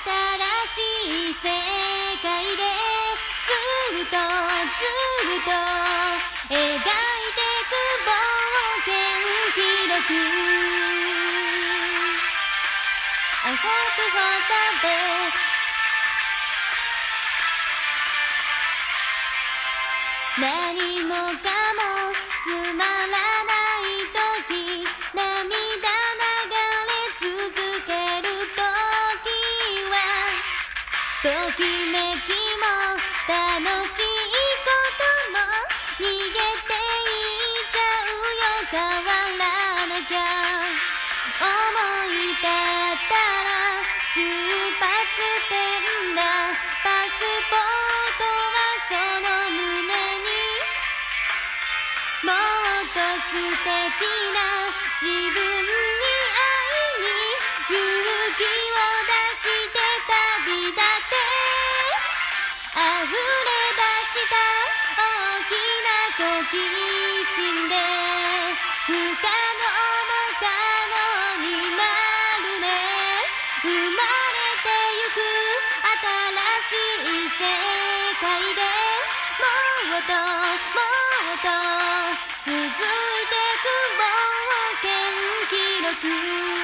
新しい世界でずっと描いてく冒険記録 I hope for the best 何もかもつまらない時涙流れ続ける時はときめきも楽しいことも逃げていっちゃうよ変わらなきゃ思い立ったら出発点だパスポートはその胸にもっと素敵な自分に会いに勇気を出して旅立て溢れ出した大きな好奇心で不可能も可能になるね生まれてゆく新しい世界でもっと続いてく冒険記録